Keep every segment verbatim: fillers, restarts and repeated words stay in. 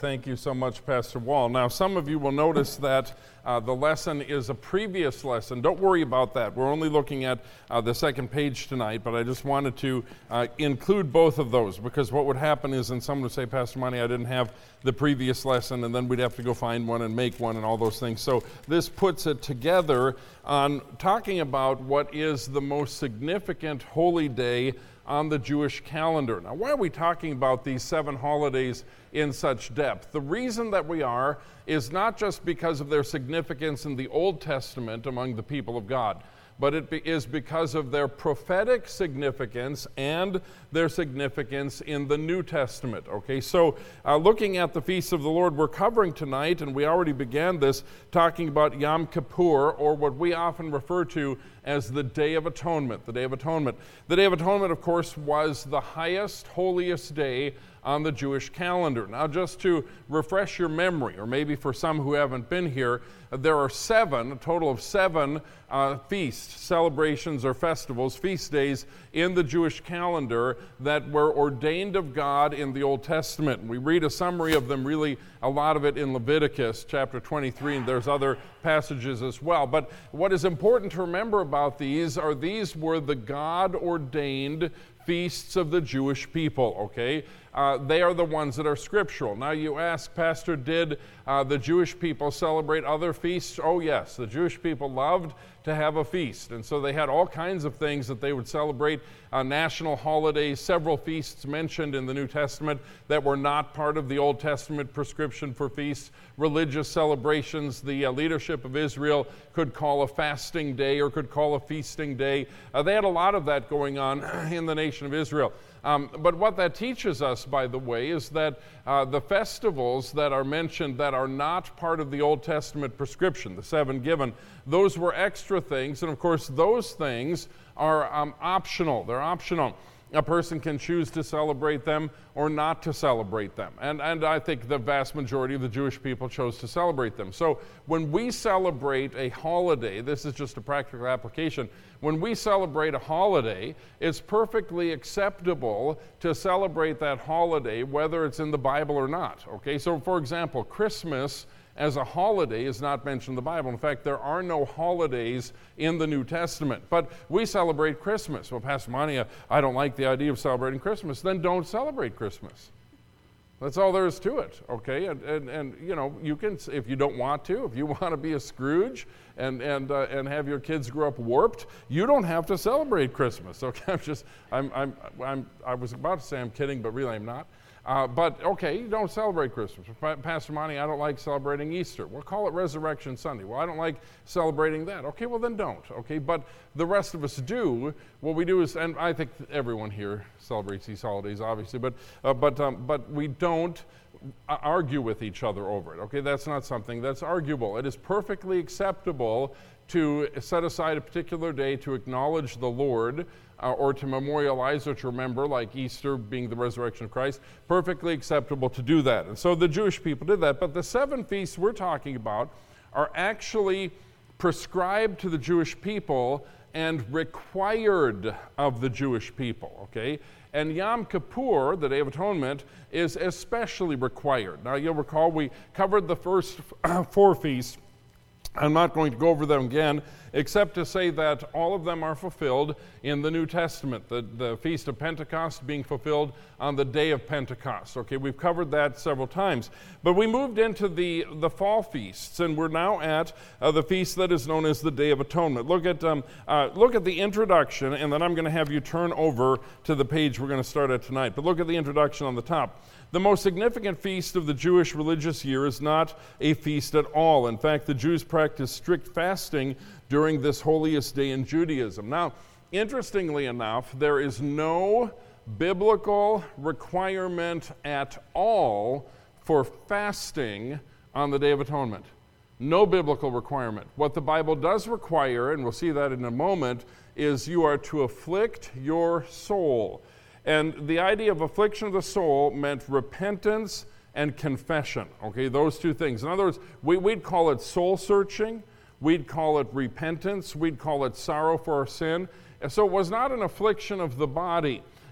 Thank you so much, Pastor Wall. Now, some of you will notice that uh, the lesson is a previous lesson. Don't worry about that. We're only looking at uh, the second page tonight, but I just wanted to uh, include both of those, because what would happen is, and someone would say, Pastor Monty, I didn't have the previous lesson, and then we'd have to go find one and make one and all those things. So this puts it together on talking about what is the most significant holy day on the Jewish calendar. Now, why are we talking about these seven holidays in such depth? The reason that we are is not just because of their significance in the Old Testament among the people of God, but it be, is because of their prophetic significance and their significance in the New Testament. Okay, so uh, looking at the feasts of the Lord, we're covering tonight, and we already began this talking about Yom Kippur, or what we often refer to as the Day of Atonement. The Day of Atonement. The Day of Atonement, of course, was the highest, holiest day on the Jewish calendar. Now, just to refresh your memory, or maybe for some who haven't been here, there are seven, a total of seven uh, feasts, celebrations, or festivals, feast days in the Jewish calendar that were ordained of God in the Old Testament. We read a summary of them, really a lot of it in Leviticus chapter twenty-three, and there's other passages as well. But what is important to remember about these are these were the God-ordained feasts of the Jewish people, okay? Uh, they are the ones that are scriptural. Now you ask, Pastor, did uh, the Jewish people celebrate other feasts? Oh yes, the Jewish people loved to have a feast, and so they had all kinds of things that they would celebrate, uh, national holidays, several feasts mentioned in the New Testament that were not part of the Old Testament prescription for feasts, religious celebrations. The uh, leadership of Israel could call a fasting day or could call a feasting day. Uh, they had a lot of that going on in the nation of Israel. Um, but what that teaches us, by the way, is that uh, the festivals that are mentioned that are not part of the Old Testament prescription, the seven given, those were extra things. And of course, those things are um, optional. They're optional. A person can choose to celebrate them or not to celebrate them. And, and I think the vast majority of the Jewish people chose to celebrate them. So when we celebrate a holiday, this is just a practical application, when we celebrate a holiday, it's perfectly acceptable to celebrate that holiday whether it's in the Bible or not. Okay, so for example, Christmas as a holiday is not mentioned in the Bible. In fact, there are no holidays in the New Testament. But we celebrate Christmas. Well, Pastor Monty, I don't like the idea of celebrating Christmas. Then don't celebrate Christmas. That's all there is to it, okay? And, and, and you know, you can, if you don't want to, if you want to be a Scrooge and and uh, and have your kids grow up warped, you don't have to celebrate Christmas, okay? I'm just, I'm, I'm, I'm, I was about to say I'm kidding, but really I'm not. Uh, but, okay, you don't celebrate Christmas. Pastor Monty, I don't like celebrating Easter. We'll call it Resurrection Sunday. Well, I don't like celebrating that. Okay, well, then don't. Okay, but the rest of us do. What we do is, and I think everyone here celebrates these holidays, obviously, but uh, but um, but we don't argue with each other over it. Okay, that's not something that's arguable. It is perfectly acceptable to set aside a particular day to acknowledge the Lord, Uh, or to memorialize or to remember, like Easter being the resurrection of Christ. Perfectly acceptable to do that. And so the Jewish people did that. But the seven feasts we're talking about are actually prescribed to the Jewish people and required of the Jewish people, okay? And Yom Kippur, the Day of Atonement, is especially required. Now, you'll recall we covered the first four feasts. I'm not going to go over them again, except to say that all of them are fulfilled in the New Testament, the, the Feast of Pentecost being fulfilled on the day of Pentecost. Okay, we've covered that several times. But we moved into the, the fall feasts, and we're now at uh, the feast that is known as the Day of Atonement. Look at, um, uh, look at the introduction, and then I'm going to have you turn over to the page we're going to start at tonight. But look at the introduction on the top. The most significant feast of the Jewish religious year is not a feast at all. In fact, the Jews practice strict fasting during this holiest day in Judaism. Now, interestingly enough, there is no biblical requirement at all for fasting on the Day of Atonement. No biblical requirement. What the Bible does require, and we'll see that in a moment, is you are to afflict your soul. And the idea of affliction of the soul meant repentance and confession, okay, those two things. In other words, we, we'd call it soul searching, we'd call it repentance, we'd call it sorrow for our sin. And so it was not an affliction of the body.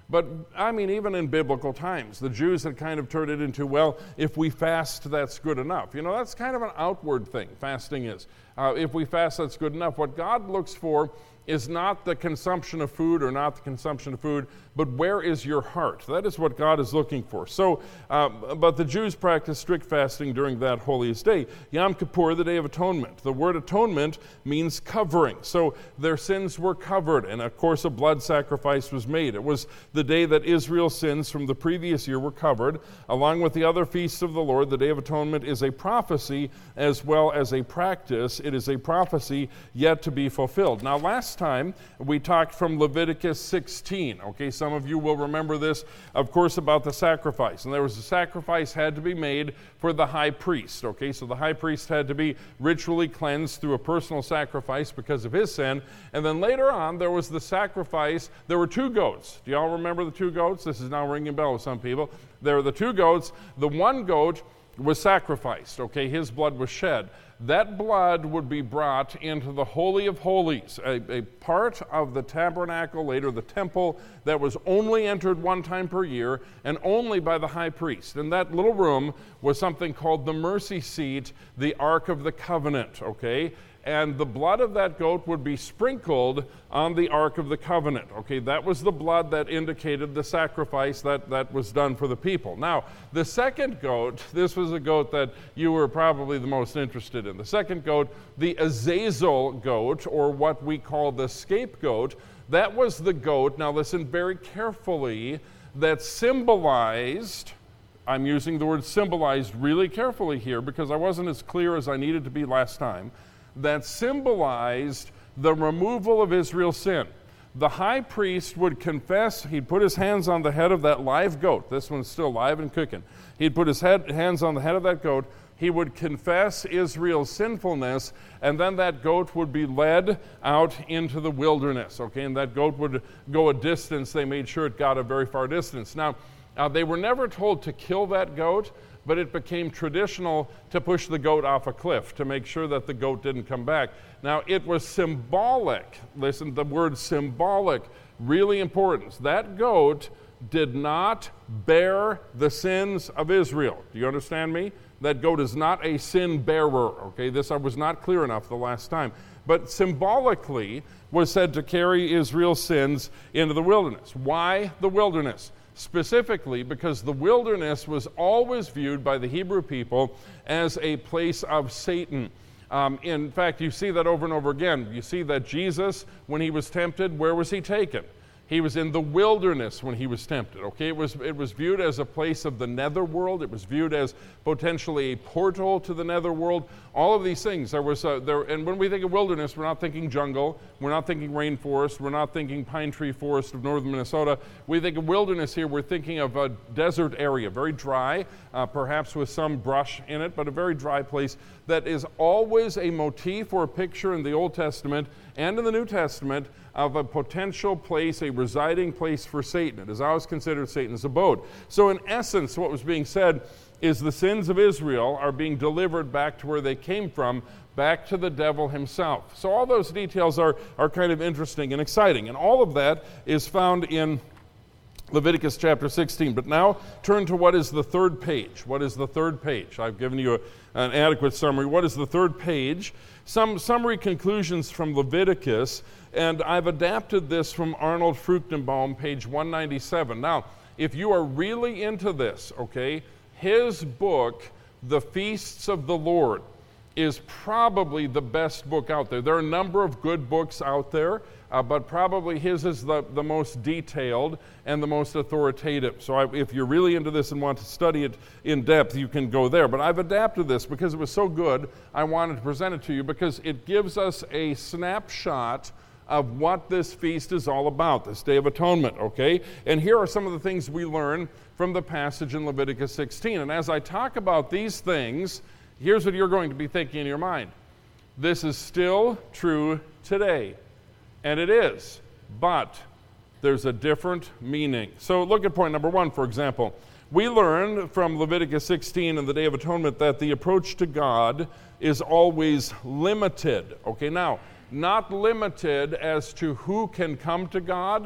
But, I mean, even in biblical times, the Jews had kind of turned it into, well, if we fast, that's good enough. You know, that's kind of an outward thing, fasting is. Uh, if we fast, that's good enough. What God looks for is not the consumption of food or not the consumption of food, but where is your heart? That is what God is looking for. So, uh, but the Jews practiced strict fasting during that holiest day. Yom Kippur, the Day of Atonement. The word atonement means covering. So their sins were covered, and of course a blood sacrifice was made. It was the day that Israel's sins from the previous year were covered. Along with the other feasts of the Lord, the Day of Atonement is a prophecy as well as a practice. It is a prophecy yet to be fulfilled. Now, last time we talked from Leviticus sixteen. Okay, some of you will remember this, of course, about the sacrifice. And there was a sacrifice had to be made for the high priest. Okay, so the high priest had to be ritually cleansed through a personal sacrifice because of his sin. And then later on, there was the sacrifice. There were two goats. Do y'all remember the two goats? This is now ringing a bell with some people. There were the two goats. The one goat was sacrificed. Okay, his blood was shed. That blood would be brought into the Holy of Holies, a, a part of the tabernacle, later the temple, that was only entered one time per year and only by the high priest. And that little room was something called the mercy seat, the Ark of the Covenant, okay? And the blood of that goat would be sprinkled on the Ark of the Covenant. Okay, that was the blood that indicated the sacrifice that, that was done for the people. Now, the second goat, this was a goat that you were probably the most interested in. The second goat, the Azazel goat, or what we call the scapegoat, that was the goat, now listen very carefully, that symbolized, I'm using the word symbolized really carefully here because I wasn't as clear as I needed to be last time, that symbolized the removal of Israel's sin. The high priest would confess, he'd put his hands on the head of that live goat. This one's still live and cooking. He'd put his head, hands on the head of that goat. He would confess Israel's sinfulness, and then that goat would be led out into the wilderness. Okay, and that goat would go a distance. They made sure it got a very far distance. Now, uh, they were never told to kill that goat, but it became traditional to push the goat off a cliff to make sure that the goat didn't come back. Now, it was symbolic. Listen, the word symbolic, really important. That goat did not bear the sins of Israel. Do you understand me? That goat is not a sin bearer. Okay, this I was not clear enough the last time. But symbolically was said to carry Israel's sins into the wilderness. Why the wilderness? Specifically because the wilderness was always viewed by the Hebrew people as a place of Satan. Um, in fact, you see that over and over again. You see that Jesus, when he was tempted, where was he taken? He was in the wilderness when he was tempted. Okay, it was it was viewed as a place of the netherworld. It was viewed as potentially a portal to the netherworld. All of these things. There was a, there, and when we think of wilderness, we're not thinking jungle. We're not thinking rainforest. We're not thinking pine tree forest of northern Minnesota. We think of wilderness here. We're thinking of a desert area, very dry, uh, perhaps with some brush in it, but a very dry place that is always a motif or a picture in the Old Testament and in the New Testament of a potential place, a residing place for Satan. It is always considered Satan's abode. So in essence, what was being said is the sins of Israel are being delivered back to where they came from, back to the devil himself. So all those details are, are kind of interesting and exciting. And all of that is found in Leviticus chapter sixteen. But now turn to what is the third page. What is the third page? I've given you a, an adequate summary. What is the third page? Some summary conclusions from Leviticus, and I've adapted this from Arnold Fruchtenbaum, page one ninety-seven. Now, if you are really into this, okay, his book, The Feasts of the Lord, is probably the best book out there. There are a number of good books out there, uh, but probably his is the, the most detailed and the most authoritative. So I, if you're really into this and want to study it in depth, you can go there. But I've adapted this because it was so good, I wanted to present it to you because it gives us a snapshot of what this feast is all about, this Day of Atonement, okay? And here are some of the things we learn from the passage in Leviticus sixteen. And as I talk about these things, here's what you're going to be thinking in your mind. This is still true today, and it is, but there's a different meaning. So look at point number one, for example. We learn from Leviticus sixteen and the Day of Atonement that the approach to God is always limited. Okay, now, not limited as to who can come to God,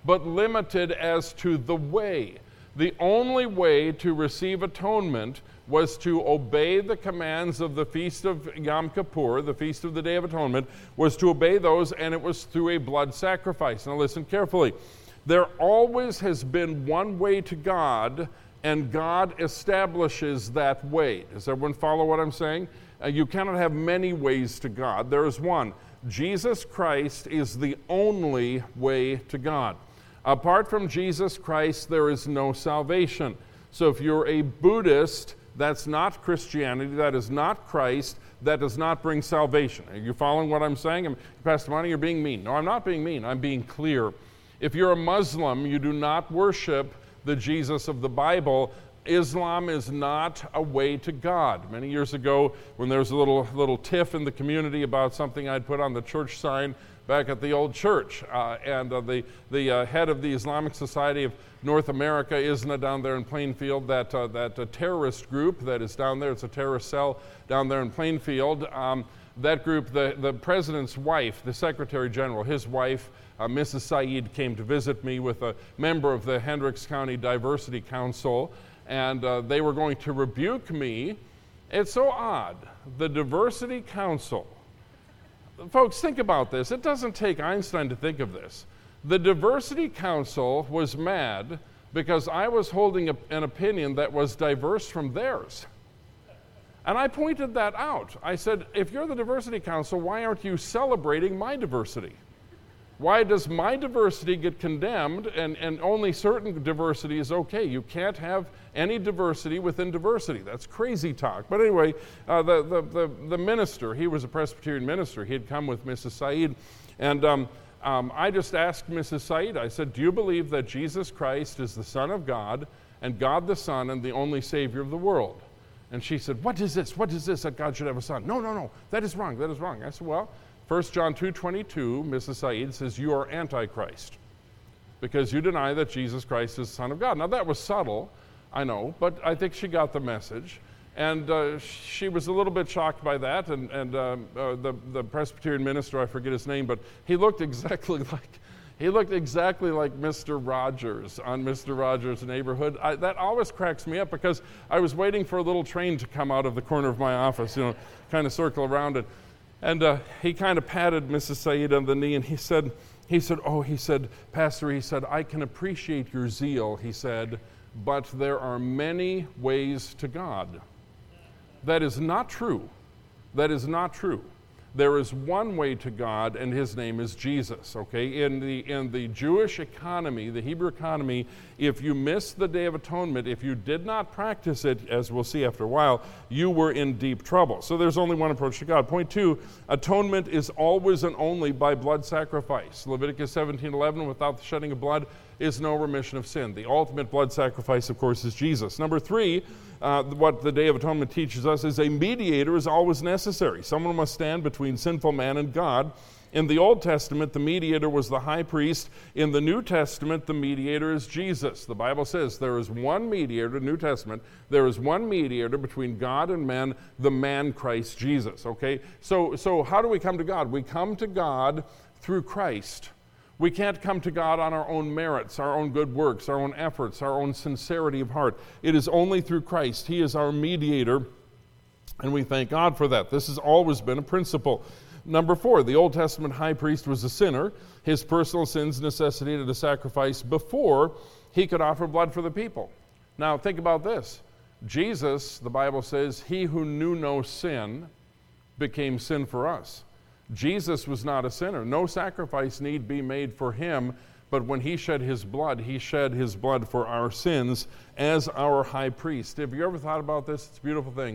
but limited as to the way. The only way to receive atonement was to obey the commands of the Feast of Yom Kippur, the Feast of the Day of Atonement, was to obey those, and it was through a blood sacrifice. Now listen carefully. There always has been one way to God, and God establishes that way. Does everyone follow what I'm saying? Uh, you cannot have many ways to God. There is one. Jesus Christ is the only way to God. Apart from Jesus Christ, there is no salvation. So if you're a Buddhist, that's not Christianity, that is not Christ, that does not bring salvation. Are you following what I'm saying? I'm, Pastor Monty, you're being mean. No, I'm not being mean. I'm being clear. If you're a Muslim, you do not worship the Jesus of the Bible. Islam is not a way to God. Many years ago, when there was a little little tiff in the community about something I'd put on the church sign back at the old church, uh, and uh, the, the uh, head of the Islamic Society of North America, I S N A, down there in Plainfield, that, uh, that uh, terrorist group that is down there, it's a terrorist cell down there in Plainfield, um, that group, the, the president's wife, the Secretary General, his wife, uh, Missus Saeed, came to visit me with a member of the Hendricks County Diversity Council, and uh, they were going to rebuke me. It's so odd. The Diversity Council, folks, think about this. It doesn't take Einstein to think of this. The Diversity Council was mad because I was holding a, an opinion that was diverse from theirs. And I pointed that out. I said, if you're the Diversity Council, why aren't you celebrating my diversity? Why does my diversity get condemned and, and only certain diversity is okay? You can't have any diversity within diversity. That's crazy talk. But anyway, uh, the, the, the, the minister, he was a Presbyterian minister. He had come with Missus Saeed. And um, um, I just asked Missus Saeed, I said, do you believe that Jesus Christ is the Son of God and God the Son and the only Savior of the world? And she said, what is this? What is this that God should have a son? No, no, no, that is wrong, that is wrong. I said, well, First John two twenty-two, Missus Saeed says, you are Antichrist because you deny that Jesus Christ is the Son of God. Now that was subtle, I know, but I think she got the message. And uh, she was a little bit shocked by that, and, and uh, uh, the, the Presbyterian minister, I forget his name, but he looked exactly like he looked exactly like Mister Rogers on Mister Rogers' Neighborhood. I, that always cracks me up because I was waiting for a little train to come out of the corner of my office, you know, kind of circle around it. And uh, he kind of patted Missus Saeed on the knee, and he said, he said, oh, he said, Pastor, he said, I can appreciate your zeal, he said, but there are many ways to God. That is not true. That is not true. There is one way to God, and his name is Jesus, okay? In the in the Jewish economy, the Hebrew economy, if you missed the Day of Atonement, if you did not practice it, as we'll see after a while, you were in deep trouble. So there's only one approach to God. Point two, atonement is always and only by blood sacrifice. Leviticus seventeen eleven, without the shedding of blood is no remission of sin. The ultimate blood sacrifice, of course, is Jesus. Number three, Uh, what the Day of Atonement teaches us is a mediator is always necessary. Someone must stand between sinful man and God. In the Old Testament, the mediator was the high priest. In the New Testament, the mediator is Jesus. The Bible says there is one mediator, New Testament, there is one mediator between God and man, the man Christ Jesus, okay? So, so how do we come to God? We come to God through Christ. We can't come to God on our own merits, our own good works, our own efforts, our own sincerity of heart. It is only through Christ. He is our mediator, and we thank God for that. This has always been a principle. Number four, the Old Testament high priest was a sinner. His personal sins necessitated a sacrifice before he could offer blood for the people. Now, think about this. Jesus, the Bible says, he who knew no sin became sin for us. Jesus was not a sinner. No sacrifice need be made for him, but when he shed his blood, he shed his blood for our sins as our high priest. Have you ever thought about this? It's a beautiful thing.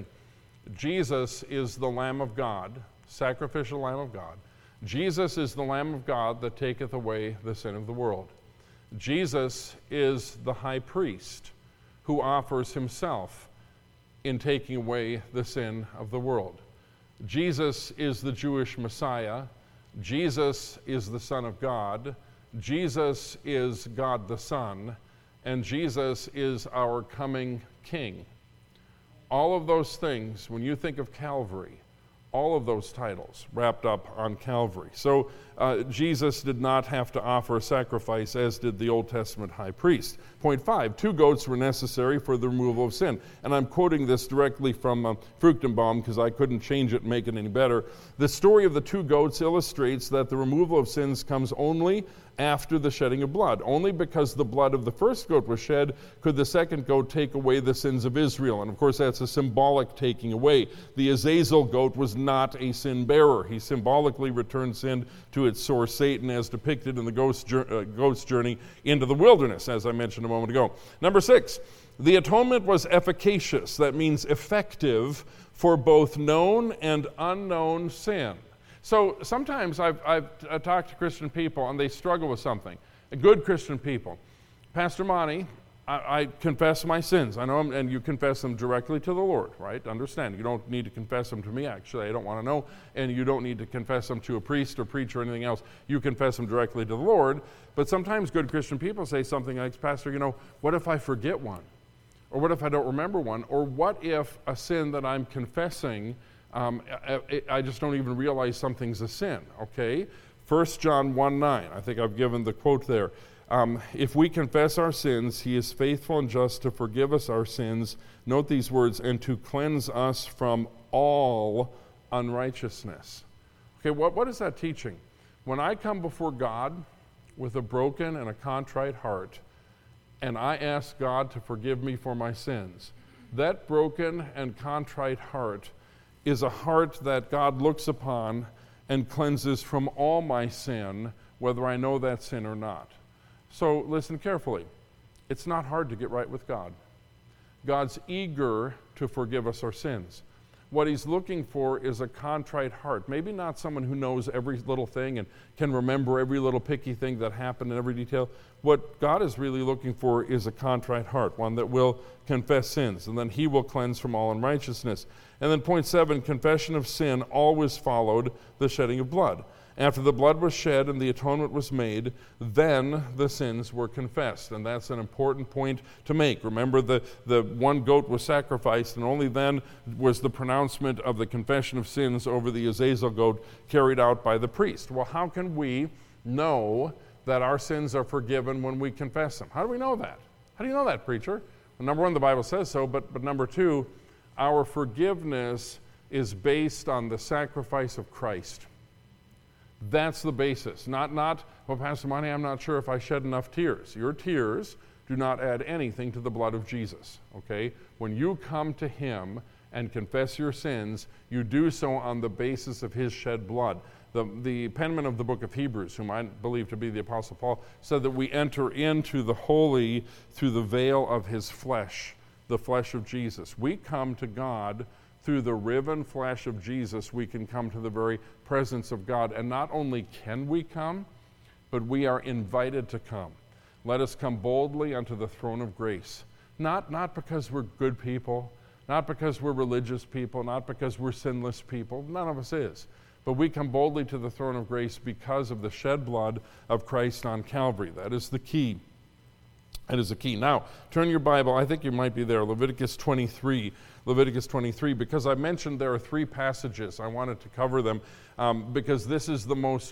Jesus is the Lamb of God, sacrificial Lamb of God. Jesus is the Lamb of God that taketh away the sin of the world. Jesus is the high priest who offers himself in taking away the sin of the world. Jesus is the Jewish Messiah. Jesus is the Son of God. Jesus is God the Son. And Jesus is our coming King. All of those things, when you think of Calvary, All of those titles wrapped up on Calvary. So uh, Jesus did not have to offer a sacrifice, as did the Old Testament high priest. Point five, two goats were necessary for the removal of sin. And I'm quoting this directly from uh, Fruchtenbaum because I couldn't change it and make it any better. The story of the two goats illustrates that the removal of sins comes only after the shedding of blood. Only because the blood of the first goat was shed could the second goat take away the sins of Israel. And of course, that's a symbolic taking away. The Azazel goat was not a sin bearer. He symbolically returned sin to its source, Satan, as depicted in the ghost, uh, goat's journey into the wilderness, as I mentioned a moment ago. Number six, the atonement was efficacious. That means effective for both known and unknown sin. So sometimes I've, I've, I've talked to Christian people and they struggle with something. Good Christian people. Pastor Monty, I, I confess my sins. I know them, and you confess them directly to the Lord, right? Understand, you don't need to confess them to me, actually. I don't want to know. And you don't need to confess them to a priest or preacher or anything else. You confess them directly to the Lord. But sometimes good Christian people say something like, Pastor, you know, what if I forget one? Or what if I don't remember one? Or what if a sin that I'm confessing, Um, I, I just don't even realize something's a sin, okay? First John one nine, I think I've given the quote there. Um, if we confess our sins, he is faithful and just to forgive us our sins, note these words, and to cleanse us from all unrighteousness. Okay, what, what is that teaching? When I come before God with a broken and a contrite heart, and I ask God to forgive me for my sins, that broken and contrite heart is a heart that God looks upon and cleanses from all my sin, whether I know that sin or not. So listen carefully. It's not hard to get right with God. God's eager to forgive us our sins. What he's looking for is a contrite heart. Maybe not someone who knows every little thing and can remember every little picky thing that happened in every detail. What God is really looking for is a contrite heart, one that will confess sins, and then he will cleanse from all unrighteousness. And then point seven, confession of sin always followed the shedding of blood. After the blood was shed and the atonement was made, then the sins were confessed. And that's an important point to make. Remember, the, the one goat was sacrificed, and only then was the pronouncement of the confession of sins over the Azazel goat carried out by the priest. Well, how can we know that our sins are forgiven when we confess them? How do we know that? How do you know that, preacher? Well, number one, the Bible says so, but, but number two, our forgiveness is based on the sacrifice of Christ. That's the basis. Not, not, well, Pastor Monty, I'm not sure if I shed enough tears. Your tears do not add anything to the blood of Jesus, okay? When you come to him and confess your sins, you do so on the basis of his shed blood. The, the penman of the book of Hebrews, whom I believe to be the Apostle Paul, said that we enter into the holy through the veil of his flesh, the flesh of Jesus. We come to God through the riven flesh of Jesus. We can come to the very presence of God. And not only can we come, but we are invited to come. Let us come boldly unto the throne of grace. Not, not because we're good people, not because we're religious people, not because we're sinless people. None of us is. But we come boldly to the throne of grace because of the shed blood of Christ on Calvary. That is the key. That is the key. Now, turn your Bible. I think you might be there. Leviticus twenty-three. Leviticus twenty-three, because I mentioned there are three passages. I wanted to cover them um, because this is the most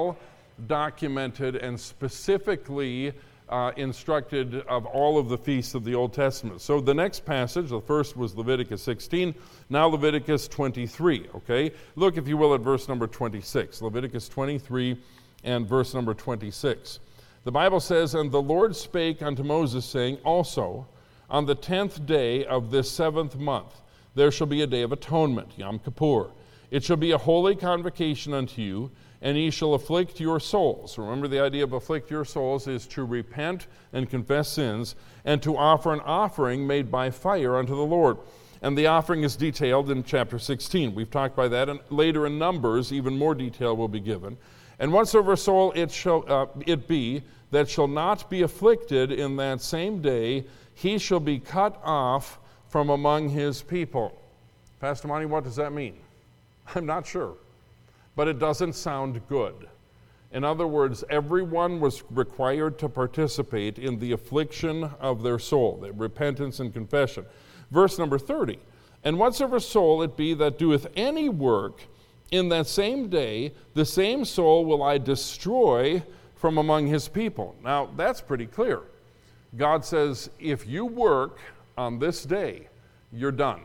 well-documented and specifically uh, instructed of all of the feasts of the Old Testament. So the next passage, the first was Leviticus sixteen, now Leviticus twenty-three, okay? Look, if you will, at verse number twenty-six. Leviticus twenty-three and verse number twenty-six. The Bible says, "And the Lord spake unto Moses, saying, Also, on the tenth day of this seventh month, there shall be a day of atonement, Yom Kippur. It shall be a holy convocation unto you, and ye shall afflict your souls." Remember, the idea of afflict your souls is to repent and confess sins, and to offer an offering made by fire unto the Lord. And the offering is detailed in chapter sixteen. We've talked by that, and later in Numbers, even more detail will be given. "And whatsoever soul it shall uh, it be that shall not be afflicted in that same day, he shall be cut off from among his people." Pastor Monty, what does that mean? I'm not sure, but it doesn't sound good. In other words, everyone was required to participate in the affliction of their soul, their repentance and confession. Verse number thirty, And whatsoever soul it be that doeth any work in that same day, the same soul will I destroy from among his people. Now, that's pretty clear. God says, if you work on this day, you're done.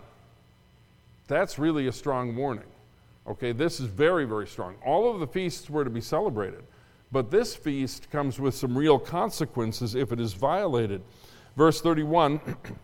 That's really a strong warning. Okay, this is very, very strong. All of the feasts were to be celebrated, but this feast comes with some real consequences if it is violated. Verse thirty-one,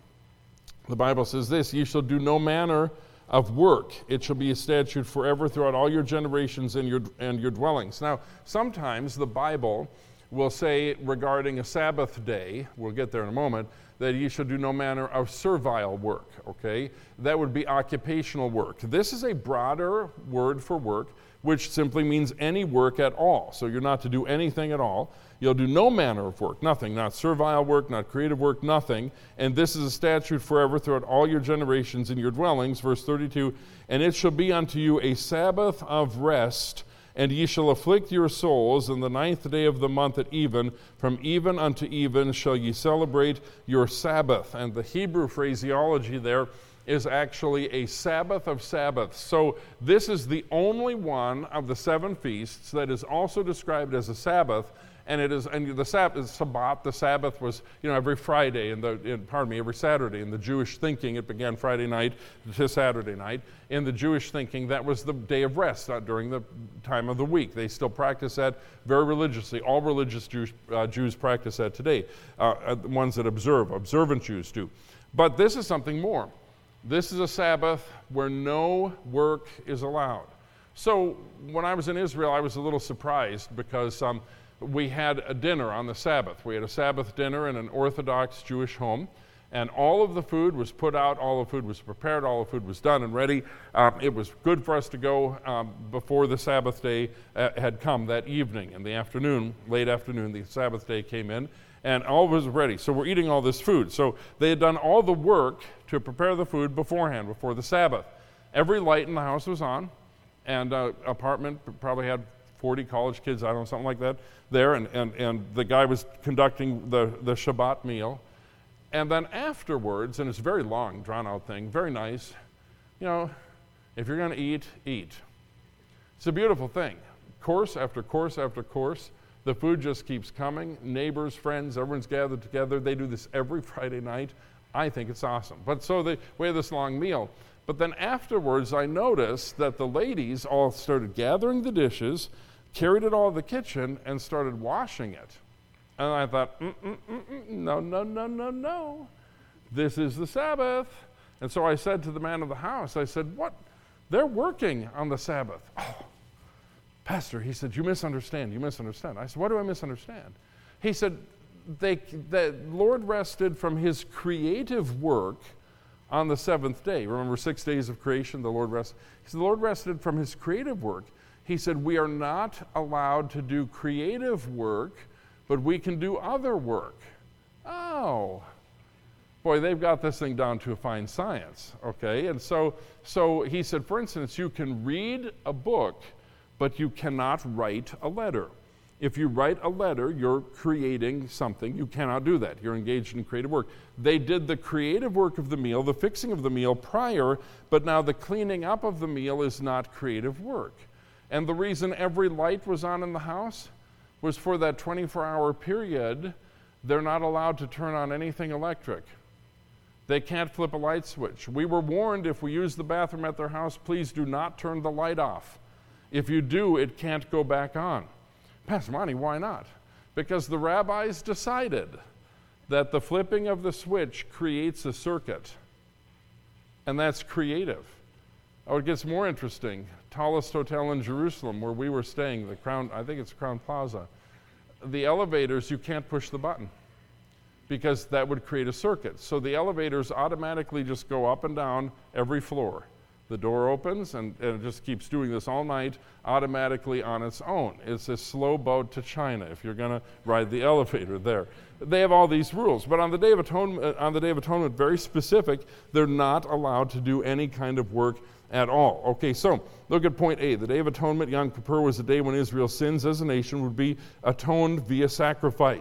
the Bible says this, ye shall do no manner of work. It shall be a statute forever throughout all your generations and your and your dwellings. Now, sometimes the Bible will say regarding a Sabbath day, we'll get there in a moment, that ye shall do no manner of servile work, okay? That would be occupational work. This is a broader word for work, which simply means any work at all. So you're not to do anything at all. You'll do no manner of work, nothing, not servile work, not creative work, nothing. And this is a statute forever throughout all your generations in your dwellings. Verse thirty-two, and it shall be unto you a Sabbath of rest, and ye shall afflict your souls in the ninth day of the month at even. From even unto even shall ye celebrate your Sabbath. And the Hebrew phraseology there is actually a Sabbath of Sabbaths. So this is the only one of the seven feasts that is also described as a Sabbath. And it is, and the Sabbath, Sabbath, the Sabbath was, you know, every Friday, in the, in, pardon me, every Saturday. In the Jewish thinking, it began Friday night to Saturday night. In the Jewish thinking, that was the day of rest, not during the time of the week. They still practice that very religiously. All religious Jews, uh, Jews practice that today. Uh, the ones that observe, observant Jews do. But this is something more. This is a Sabbath where no work is allowed. So when I was in Israel, I was a little surprised because um, we had a dinner on the Sabbath. We had a Sabbath dinner in an Orthodox Jewish home, and all of the food was put out, all the food was prepared, all the food was done and ready. Um, it was good for us to go um, before the Sabbath day uh, had come that evening. In the afternoon, late afternoon, the Sabbath day came in, and all was ready. So we're eating all this food. So they had done all the work to prepare the food beforehand, before the Sabbath. Every light in the house was on, and uh, apartment probably had forty college kids, I don't know, something like that, there, and, and, and the guy was conducting the, the Shabbat meal. And then afterwards, and it's a very long, drawn-out thing, very nice, you know, if you're going to eat, eat. It's a beautiful thing. Course after course after course, the food just keeps coming. Neighbors, friends, everyone's gathered together. They do this every Friday night. I think it's awesome. But so they, we had this long meal. But then afterwards, I noticed that the ladies all started gathering the dishes, carried it all to the kitchen, and started washing it. And I thought, mm, mm, mm, mm, no, no, no, no, no. This is the Sabbath. And so I said to the man of the house, I said, what? They're working on the Sabbath. Oh, Pastor, he said, you misunderstand, you misunderstand. I said, what do I misunderstand? He said, they, the Lord rested from his creative work on the seventh day. Remember, six days of creation, the Lord rested. He said, the Lord rested from his creative work. He said, we are not allowed to do creative work, but we can do other work. Oh, boy, they've got this thing down to a fine science, okay? And so, so he said, for instance, you can read a book, but you cannot write a letter. If you write a letter, you're creating something. You cannot do that. You're engaged in creative work. They did the creative work of the meal, the fixing of the meal prior, but now the cleaning up of the meal is not creative work. And the reason every light was on in the house was for that twenty-four hour period, they're not allowed to turn on anything electric. They can't flip a light switch. We were warned if we use the bathroom at their house, please do not turn the light off. If you do, it can't go back on. Pastor Monty, why not? Because the rabbis decided that the flipping of the switch creates a circuit, and that's creative. Oh, it gets more interesting. Tallest hotel in Jerusalem, where we were staying, the Crown, I think it's Crown Plaza. The elevators, you can't push the button because that would create a circuit. So the elevators automatically just go up and down every floor. The door opens, and, and it just keeps doing this all night, automatically on its own. It's a slow boat to China if you're going to ride the elevator there. They have all these rules, but on the Day of Atonement, on the Day of Atonement, very specific, they're not allowed to do any kind of work at all. Okay, so look at point A. The Day of Atonement, Yom Kippur, was the day when Israel's sins as a nation would be atoned via sacrifice.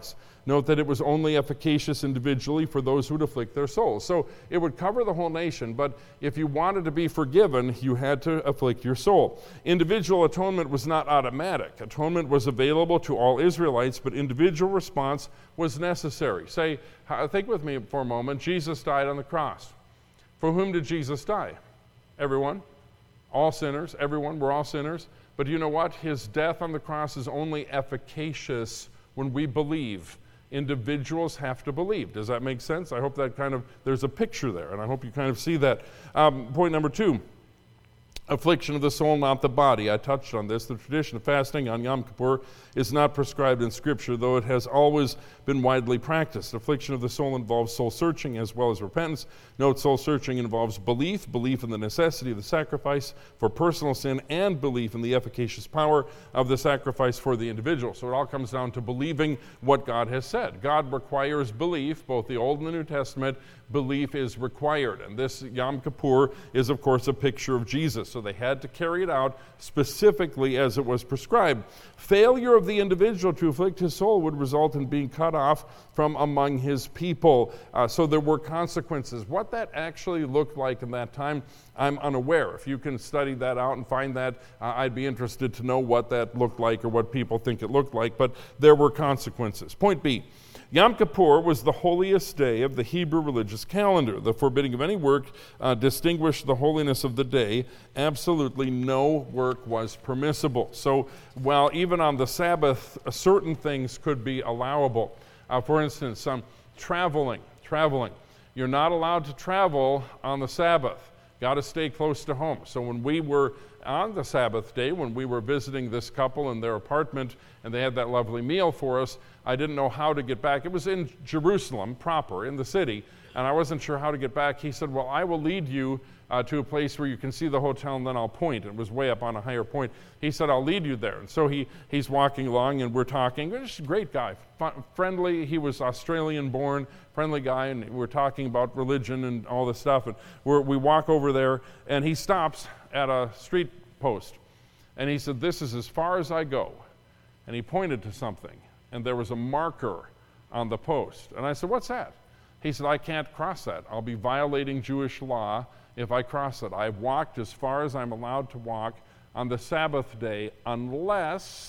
Note that it was only efficacious individually for those who would afflict their souls. So it would cover the whole nation, but if you wanted to be forgiven, you had to afflict your soul. Individual atonement was not automatic. Atonement was available to all Israelites, but individual response was necessary. Say, think with me for a moment. Jesus died on the cross. For whom did Jesus die? Everyone. All sinners. Everyone. We're all sinners. But you know what? His death on the cross is only efficacious when we believe. Individuals have to believe. Does that make sense? I hope that kind of, there's a picture there, and I hope you kind of see that. Um, point number two. Affliction of the soul, not the body. I touched on this. The tradition of fasting on Yom Kippur is not prescribed in Scripture, though it has always been widely practiced. Affliction of the soul involves soul searching as well as repentance. Note, soul searching involves belief, belief in the necessity of the sacrifice for personal sin, and belief in the efficacious power of the sacrifice for the individual. So it all comes down to believing what God has said. God requires belief, both the Old and the New Testament. Belief is required. And this Yom Kippur is, of course, a picture of Jesus. So they had to carry it out specifically as it was prescribed. Failure of the individual to afflict his soul would result in being cut off from among his people. Uh, so there were consequences. What that actually looked like in that time, I'm unaware. If you can study that out and find that, uh, I'd be interested to know what that looked like or what people think it looked like. But there were consequences. Point B. Yom Kippur was the holiest day of the Hebrew religious calendar. The forbidding of any work uh, distinguished the holiness of the day. Absolutely no work was permissible. So while even on the Sabbath, uh, certain things could be allowable. Uh, for instance, um, traveling, traveling. You're not allowed to travel on the Sabbath. Got to stay close to home. So when we were on the Sabbath day, when we were visiting this couple in their apartment and they had that lovely meal for us, I didn't know how to get back. It was in Jerusalem proper, in the city, and I wasn't sure how to get back. He said, well, I will lead you uh, to a place where you can see the hotel, and then I'll point. It was way up on a higher point. He said, I'll lead you there. And so he he's walking along, and we're talking. He's a great guy, fun, friendly. He was Australian-born, friendly guy, and we're talking about religion and all this stuff. And we're, we walk over there, and he stops at a street post. And he said, this is as far as I go. And he pointed to something, and there was a marker on the post. And I said, what's that? He said, I can't cross that. I'll be violating Jewish law if I cross it. I've walked as far as I'm allowed to walk on the Sabbath day, unless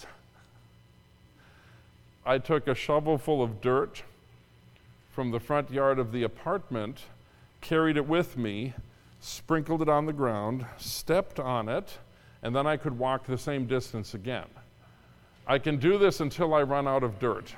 I took a shovel full of dirt from the front yard of the apartment, carried it with me, sprinkled it on the ground, stepped on it, and then I could walk the same distance again. I can do this until I run out of dirt.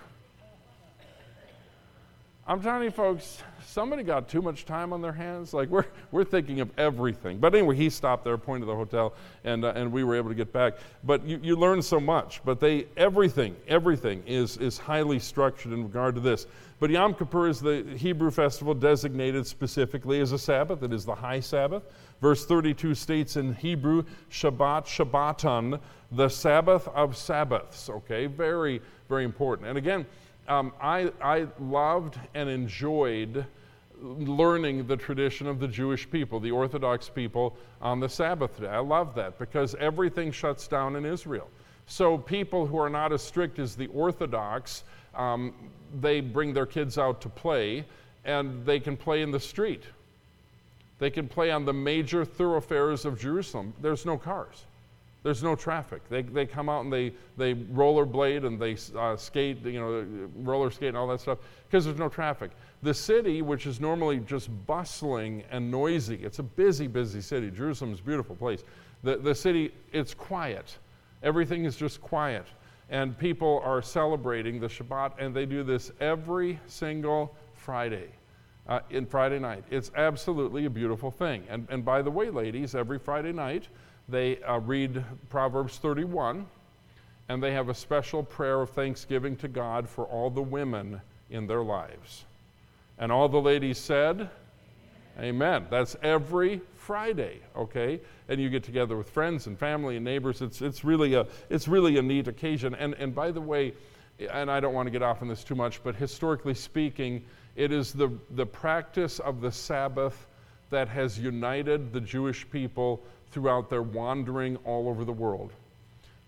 I'm telling you, folks, somebody got too much time on their hands. Like, we're we're thinking of everything. But anyway, he stopped there, pointed to the hotel, and uh, and we were able to get back. But you, you learn so much. But they everything, everything is, is highly structured in regard to this. But Yom Kippur is the Hebrew festival designated specifically as a Sabbath. It is the high Sabbath. Verse thirty-two states in Hebrew, Shabbat, Shabbaton, the Sabbath of Sabbaths. Okay, very, very important. And again, Um, I, I loved and enjoyed learning the tradition of the Jewish people, the Orthodox people, on the Sabbath day. I love that because everything shuts down in Israel. So people who are not as strict as the Orthodox, um, they bring their kids out to play, and they can play in the street. They can play on the major thoroughfares of Jerusalem. There's no cars. There's no traffic. They they come out and they they rollerblade and they uh, skate, you know, roller skate and all that stuff because there's no traffic. The city, which is normally just bustling and noisy, it's a busy, busy city. Jerusalem is a beautiful place. The the city, it's quiet. Everything is just quiet, and people are celebrating the Shabbat, and they do this every single Friday, uh, in Friday night. It's absolutely a beautiful thing. And and by the way, ladies, every Friday night, they uh, read Proverbs thirty-one, and they have a special prayer of thanksgiving to God for all the women in their lives. And all the ladies said, amen. That's every Friday, okay? And you get together with friends and family and neighbors. It's it's really a it's really a neat occasion. And and by the way, and I don't want to get off on this too much, but historically speaking, it is the the practice of the Sabbath that has united the Jewish people throughout their wandering all over the world.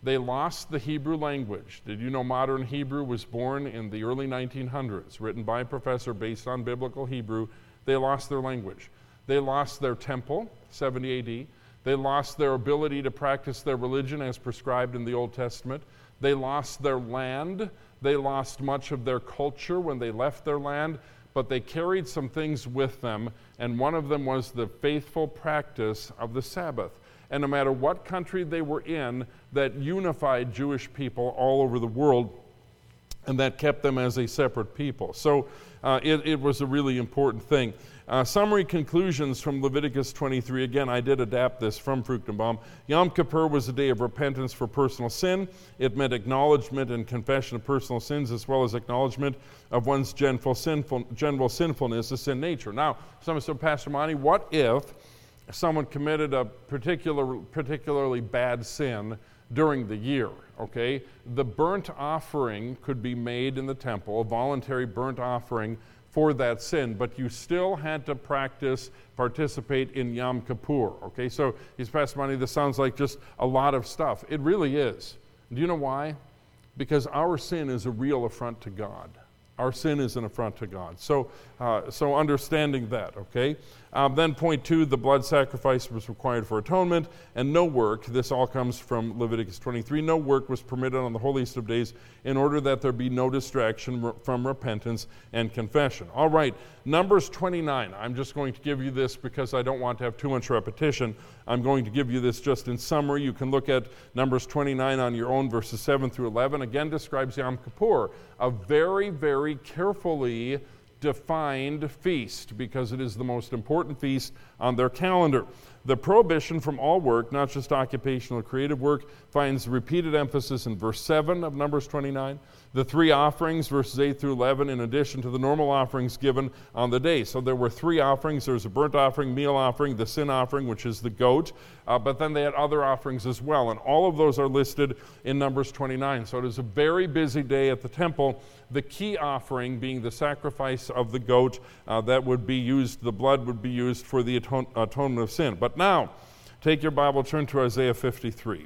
They lost the Hebrew language. Did you know modern Hebrew was born in the early nineteen hundreds, written by a professor based on biblical Hebrew? They lost their language. They lost their temple, seventy A D. They lost their ability to practice their religion as prescribed in the Old Testament. They lost their land. They lost much of their culture when they left their land, but they carried some things with them, and one of them was the faithful practice of the Sabbath. And no matter what country they were in, that unified Jewish people all over the world, and that kept them as a separate people. So uh, it, it was a really important thing. Uh, summary conclusions from Leviticus twenty-three. Again, I did adapt this from Fruchtenbaum. Yom Kippur was a day of repentance for personal sin. It meant acknowledgement and confession of personal sins, as well as acknowledgement of one's general, sinful, general sinfulness, a sin nature. Now, someone said, Pastor Monty, what if someone committed a particular, particularly bad sin during the year, okay? The burnt offering could be made in the temple, a voluntary burnt offering for that sin, but you still had to practice, participate in Yom Kippur, okay? So, he's Pastor Monty, this sounds like just a lot of stuff. It really is. Do you know why? Because our sin is a real affront to God. Our sin is an affront to God. So, uh, so understanding that, okay? Um, then point two, the blood sacrifice was required for atonement, and no work, this all comes from Leviticus twenty-three, no work was permitted on the holiest of days in order that there be no distraction re- from repentance and confession. All right, Numbers twenty-nine. I'm just going to give you this because I don't want to have too much repetition. I'm going to give you this just in summary. You can look at Numbers twenty-nine on your own, verses seven through eleven. Again, describes Yom Kippur, a very, very carefully defined feast because it is the most important feast on their calendar. The prohibition from all work, not just occupational or creative work, finds repeated emphasis in verse seven of Numbers twenty-nine. The three offerings, verses eight through eleven, in addition to the normal offerings given on the day. So there were three offerings. There was a burnt offering, meal offering, the sin offering, which is the goat, uh, but then they had other offerings as well, and all of those are listed in Numbers twenty-nine. So it is a very busy day at the temple, the key offering being the sacrifice of the goat uh, that would be used, the blood would be used for the atone- atonement of sin. But now, take your Bible, turn to Isaiah fifty-three.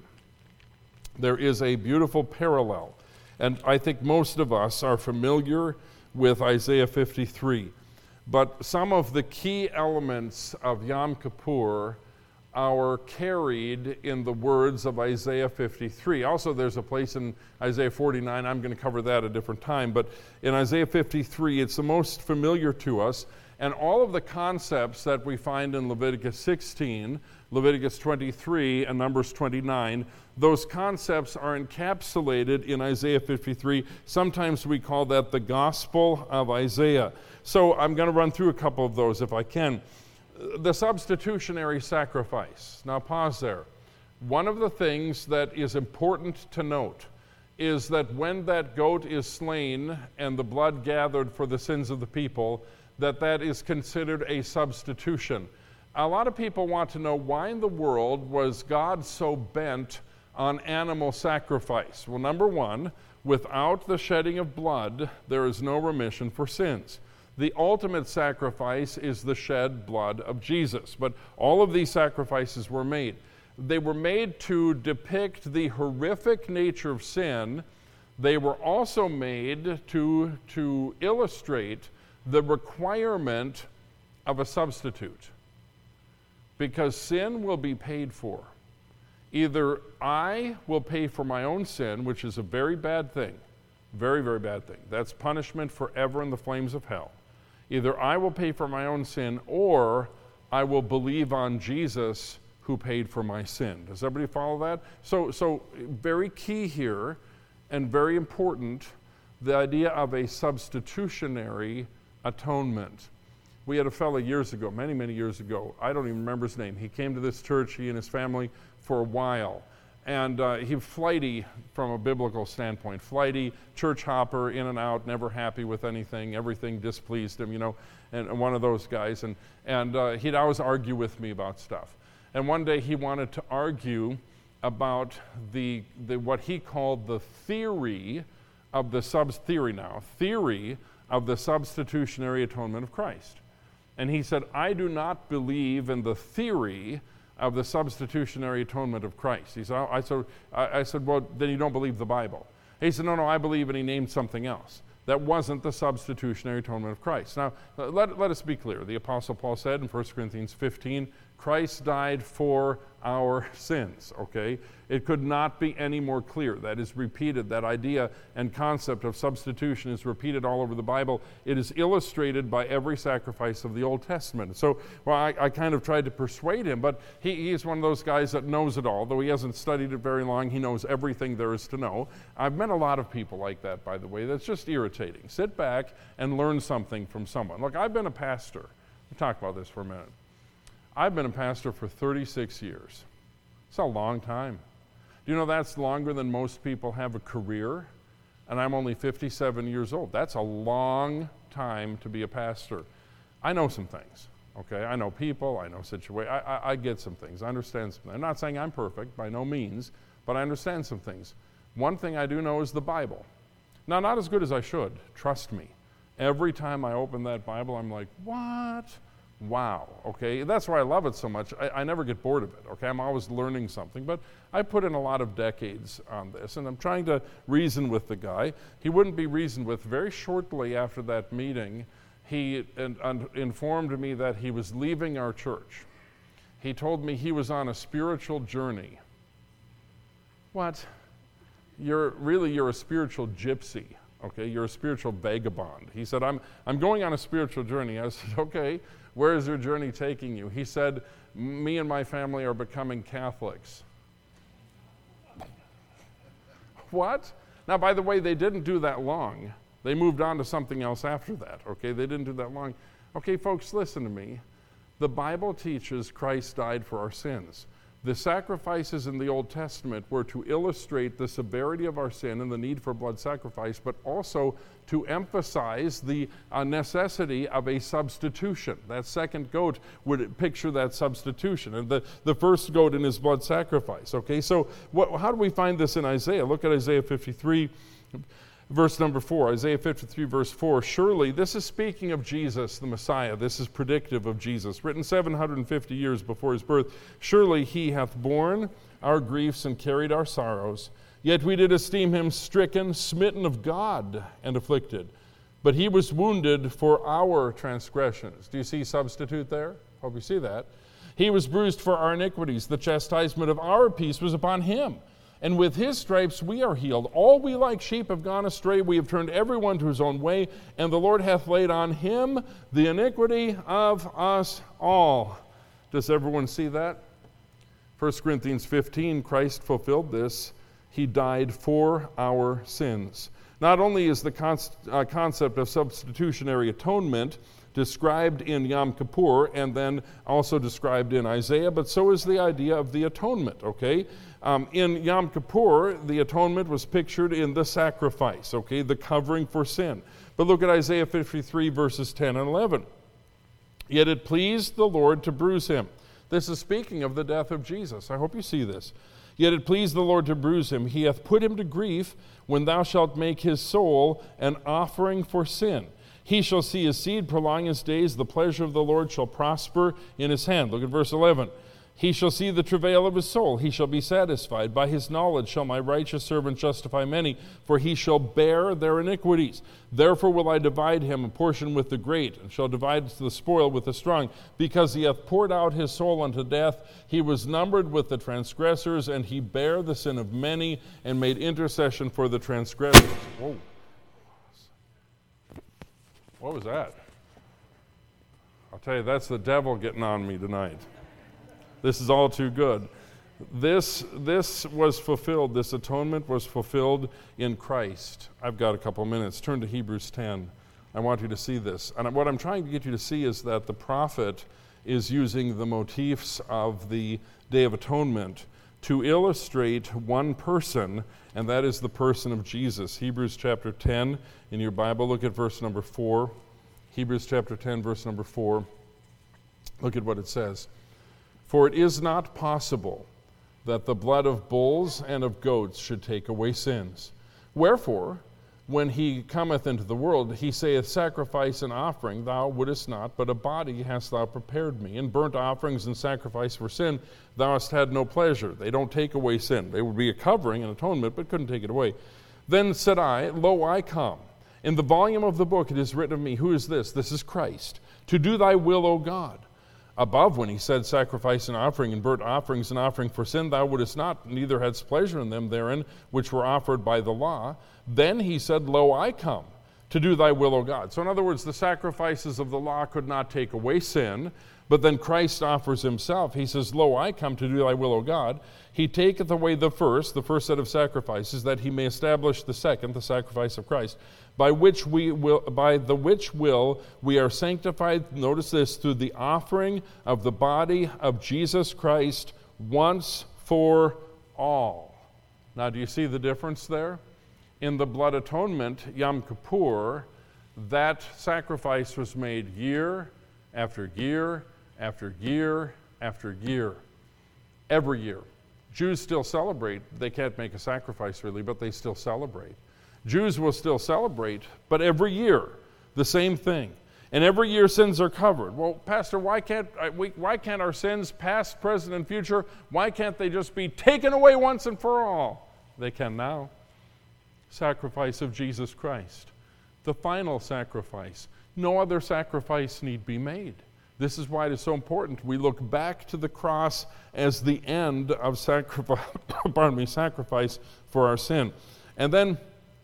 There is a beautiful parallel, and I think most of us are familiar with Isaiah fifty-three. But some of the key elements of Yom Kippur are carried in the words of Isaiah fifty-three. Also, there's a place in Isaiah forty-nine. I'm going to cover that at a different time. But in Isaiah fifty-three, it's the most familiar to us. And all of the concepts that we find in Leviticus sixteen, Leviticus twenty-three, and Numbers twenty-nine, those concepts are encapsulated in Isaiah fifty-three. Sometimes we call that the Gospel of Isaiah. So I'm going to run through a couple of those if I can. The substitutionary sacrifice. Now pause there. One of the things that is important to note is that when that goat is slain and the blood gathered for the sins of the people, that that is considered a substitution. A lot of people want to know, why in the world was God so bent on animal sacrifice? Well, number one, without the shedding of blood, there is no remission for sins. The ultimate sacrifice is the shed blood of Jesus. But all of these sacrifices were made. They were made to depict the horrific nature of sin. They were also made to, to illustrate the requirement of a substitute. Because sin will be paid for. Either I will pay for my own sin, which is a very bad thing. Very, very bad thing. That's punishment forever in the flames of hell. Either I will pay for my own sin, or I will believe on Jesus who paid for my sin. Does everybody follow that? So, so very key here, and very important, the idea of a substitutionary atonement. We had a fellow years ago, many, many years ago, I don't even remember his name. He came to this church, he and his family, for a while. And uh, he was flighty from a biblical standpoint. Flighty, church hopper, in and out, never happy with anything. Everything displeased him, you know, and, and one of those guys. And, and uh, he'd always argue with me about stuff. And one day he wanted to argue about the, the what he called the theory of the subs theory now, theory of the substitutionary atonement of Christ. And he said, I do not believe in the theory of the substitutionary atonement of Christ. He said, I, said, I, I said, well, then you don't believe the Bible. He said, no, no, I believe, and he named something else. That wasn't the substitutionary atonement of Christ. Now, let, let us be clear. The Apostle Paul said in First Corinthians fifteen, Christ died for our sins, okay? It could not be any more clear. That is repeated. That idea and concept of substitution is repeated all over the Bible. It is illustrated by every sacrifice of the Old Testament. So, well, I, I kind of tried to persuade him, but he, he is one of those guys that knows it all. Though he hasn't studied it very long, he knows everything there is to know. I've met a lot of people like that, by the way. That's just irritating. Sit back and learn something from someone. Look, I've been a pastor. We'll talk about this for a minute. I've been a pastor for thirty-six years. It's a long time. Do you know that's longer than most people have a career? And I'm only fifty-seven years old. That's a long time to be a pastor. I know some things, okay? I know people, I know situations. I, I, I get some things, I understand some things. I'm not saying I'm perfect, by no means, but I understand some things. One thing I do know is the Bible. Now, not as good as I should, trust me. Every time I open that Bible, I'm like, what? Wow, okay? That's why I love it so much. I, I never get bored of it, okay? I'm always learning something, but I put in a lot of decades on this, and I'm trying to reason with the guy. He wouldn't be reasoned with. Very shortly after that meeting, he in, un, informed me that he was leaving our church. He told me he was on a spiritual journey. What? You're really, you're a spiritual gypsy. Okay, you're a spiritual vagabond. He said, I'm I'm going on a spiritual journey. I said, okay, where is your journey taking you? He said, me and my family are becoming Catholics. What? Now, by the way, they didn't do that long. They moved on to something else after that, okay? They didn't do that long. Okay, folks, listen to me. The Bible teaches Christ died for our sins. The sacrifices in the Old Testament were to illustrate the severity of our sin and the need for blood sacrifice, but also to emphasize the uh, necessity of a substitution. That second goat would picture that substitution, and the, the first goat in his blood sacrifice. Okay, so what, how do we find this in Isaiah? Look at Isaiah fifty-three. Verse number four, Isaiah fifty-three, verse four, surely, this is speaking of Jesus, the Messiah. This is predictive of Jesus, written seven hundred fifty years before his birth. Surely he hath borne our griefs and carried our sorrows. Yet we did esteem him stricken, smitten of God, and afflicted. But he was wounded for our transgressions. Do you see substitute there? Hope you see that. He was bruised for our iniquities. The chastisement of our peace was upon him. And with his stripes we are healed. All we like sheep have gone astray. We have turned everyone to his own way. And the Lord hath laid on him the iniquity of us all. Does everyone see that? First Corinthians fifteen, Christ fulfilled this. He died for our sins. Not only is the con- uh, concept of substitutionary atonement described in Yom Kippur and then also described in Isaiah, but so is the idea of the atonement, okay? Um, in Yom Kippur, the atonement was pictured in the sacrifice, okay, the covering for sin. But look at Isaiah fifty-three, verses ten and eleven. Yet it pleased the Lord to bruise him. This is speaking of the death of Jesus. I hope you see this. Yet it pleased the Lord to bruise him. He hath put him to grief when thou shalt make his soul an offering for sin. He shall see his seed prolong his days. The pleasure of the Lord shall prosper in his hand. Look at verse eleven. He shall see the travail of his soul. He shall be satisfied. By his knowledge shall my righteous servant justify many, for he shall bear their iniquities. Therefore will I divide him a portion with the great, and shall divide the spoil with the strong. Because he hath poured out his soul unto death, he was numbered with the transgressors, and he bare the sin of many, and made intercession for the transgressors. Whoa. What was that? I'll tell you, that's the devil getting on me tonight. This is all too good. This, this was fulfilled, this atonement was fulfilled in Christ. I've got a couple minutes. Turn to Hebrews ten. I want you to see this. And what I'm trying to get you to see is that the prophet is using the motifs of the Day of Atonement to illustrate one person, and that is the person of Jesus. Hebrews chapter ten, in your Bible, look at verse number four. Hebrews chapter ten, verse number four. Look at what it says. For it is not possible that the blood of bulls and of goats should take away sins. Wherefore, when he cometh into the world, he saith, Sacrifice and offering thou wouldest not, but a body hast thou prepared me. In burnt offerings and sacrifice for sin thou hast had no pleasure. They don't take away sin. They would be a covering and atonement, but couldn't take it away. Then said I, Lo, I come. In the volume of the book it is written of me, who is this? This is Christ. To do thy will, O God. Above, when he said, Sacrifice and offering, and burnt offerings and offering for sin, thou wouldest not, neither hadst pleasure in them therein, which were offered by the law. Then he said, Lo, I come, to do thy will, O God. So in other words, the sacrifices of the law could not take away sin, but then Christ offers himself. He says, Lo, I come to do thy will, O God. He taketh away the first, the first set of sacrifices, that he may establish the second, the sacrifice of Christ, by which we will, by the which will we are sanctified, notice this, through the offering of the body of Jesus Christ once for all. Now, do you see the difference there? In the blood atonement, Yom Kippur, that sacrifice was made year after year after year after year, every year. Jews still celebrate. They can't make a sacrifice really, but they still celebrate. Jews will still celebrate, but every year, the same thing. And every year sins are covered. Well, Pastor, why can't, why can't our sins, past, present, and future, why can't they just be taken away once and for all? They can now. Sacrifice of Jesus Christ, the final sacrifice. No other sacrifice need be made. This is why it is so important. We look back to the cross as the end of sacrifice, pardon me, sacrifice for our sin. And then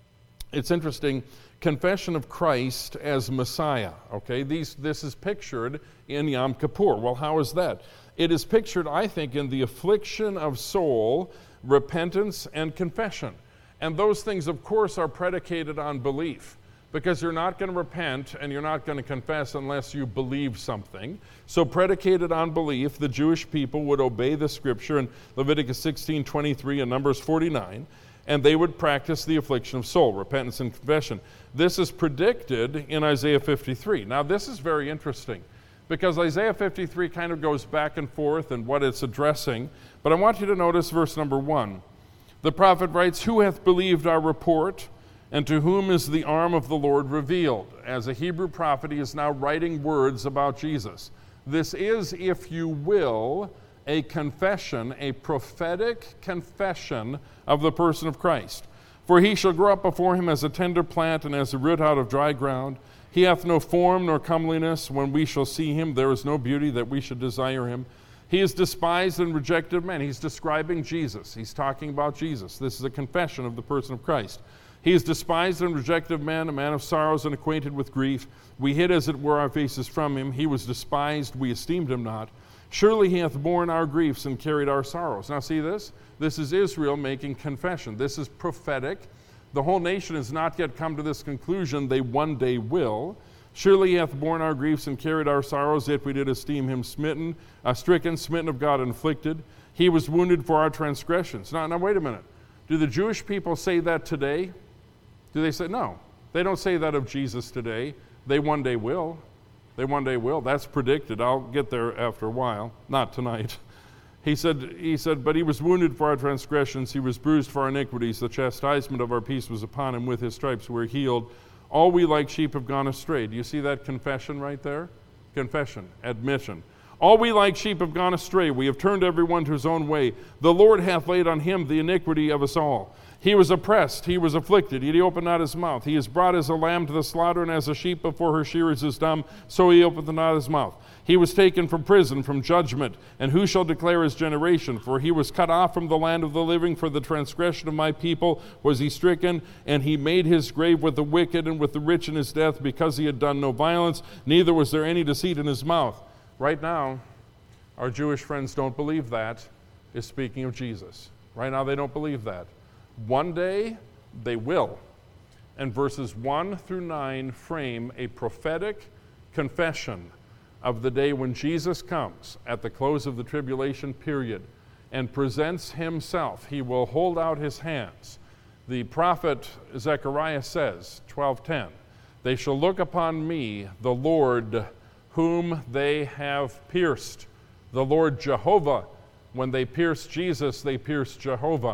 it's interesting, confession of Christ as Messiah. Okay, these this is pictured in Yom Kippur. Well, how is that? It is pictured, I think, in the affliction of soul, repentance, and confession. And those things, of course, are predicated on belief, because you're not going to repent and you're not going to confess unless you believe something. So predicated on belief, the Jewish people would obey the scripture in Leviticus sixteen twenty-three and Numbers forty-nine, and they would practice the affliction of soul, repentance and confession. This is predicted in Isaiah fifty-three. Now, this is very interesting, because Isaiah fifty-three kind of goes back and forth in what it's addressing. But I want you to notice verse number one. The prophet writes, Who hath believed our report, and to whom is the arm of the Lord revealed? As a Hebrew prophet, he is now writing words about Jesus. This is, if you will, a confession, a prophetic confession of the person of Christ. For he shall grow up before him as a tender plant and as a root out of dry ground. He hath no form nor comeliness. When we shall see him, there is no beauty that we should desire him. He is despised and rejected of men. He's describing Jesus. He's talking about Jesus. This is a confession of the person of Christ. He is despised and rejected of men, a man of sorrows and acquainted with grief. We hid as it were our faces from him. He was despised, we esteemed him not. Surely he hath borne our griefs and carried our sorrows. Now see this? This is Israel making confession. This is prophetic. The whole nation has not yet come to this conclusion. They one day will. Surely he hath borne our griefs and carried our sorrows, yet we did esteem him smitten, uh, stricken, smitten of God, and afflicted. He was wounded for our transgressions. Now, now, wait a minute. Do the Jewish people say that today? Do they say, no, they don't say that of Jesus today. They one day will. They one day will. That's predicted. I'll get there after a while. Not tonight. He said, he said, but he was wounded for our transgressions. He was bruised for our iniquities. The chastisement of our peace was upon him. With his stripes we were healed. All we like sheep have gone astray. Do you see that confession right there? Confession, admission. All we like sheep have gone astray. We have turned everyone to his own way. The Lord hath laid on him the iniquity of us all. He was oppressed, he was afflicted, yet he opened not his mouth. He is brought as a lamb to the slaughter, and as a sheep before her shearers is dumb, so he opened not his mouth. He was taken from prison, from judgment, and who shall declare his generation? For he was cut off from the land of the living, for the transgression of my people was he stricken, and he made his grave with the wicked and with the rich in his death, because he had done no violence, neither was there any deceit in his mouth. Right now, our Jewish friends don't believe that is speaking of Jesus. Right now, they don't believe that. One day, they will. And verses one through nine frame a prophetic confession of the day when Jesus comes at the close of the tribulation period and presents himself. He will hold out his hands. The prophet Zechariah says, twelve ten, they shall look upon me, the Lord, whom they have pierced. The Lord Jehovah. When they pierced Jesus, they pierced Jehovah.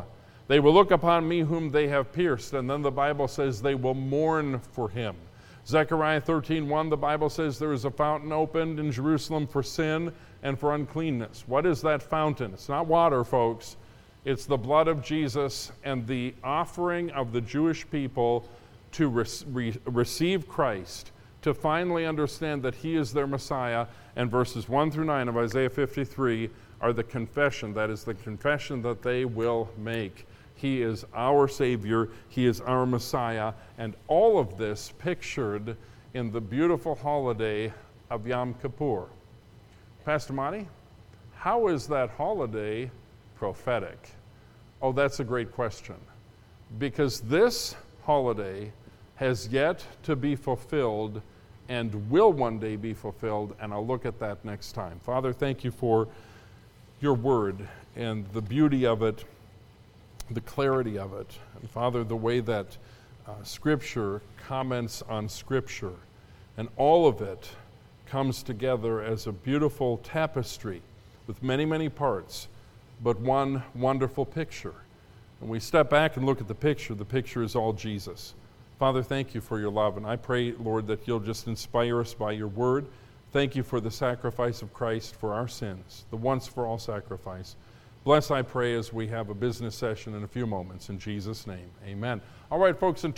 They will look upon me whom they have pierced. And then the Bible says they will mourn for him. Zechariah thirteen one, the Bible says there is a fountain opened in Jerusalem for sin and for uncleanness. What is that fountain? It's not water, folks. It's the blood of Jesus and the offering of the Jewish people to re- re- receive Christ, to finally understand that he is their Messiah. And verses one through nine of Isaiah fifty-three are the confession. That is the confession that they will make. He is our Savior. He is our Messiah. And all of this pictured in the beautiful holiday of Yom Kippur. Pastor Monty, how is that holiday prophetic? Oh, that's a great question. Because this holiday has yet to be fulfilled and will one day be fulfilled, and I'll look at that next time. Father, thank you for your word and the beauty of it, the clarity of it. And Father, the way that uh, Scripture comments on Scripture, and all of it comes together as a beautiful tapestry with many, many parts, but one wonderful picture. And we step back and look at the picture. The picture is all Jesus. Father, thank you for your love, and I pray, Lord, that you'll just inspire us by your word. Thank you for the sacrifice of Christ for our sins, the once-for-all sacrifice. Bless, I pray, as we have a business session in a few moments. In Jesus' name, amen. All right, folks.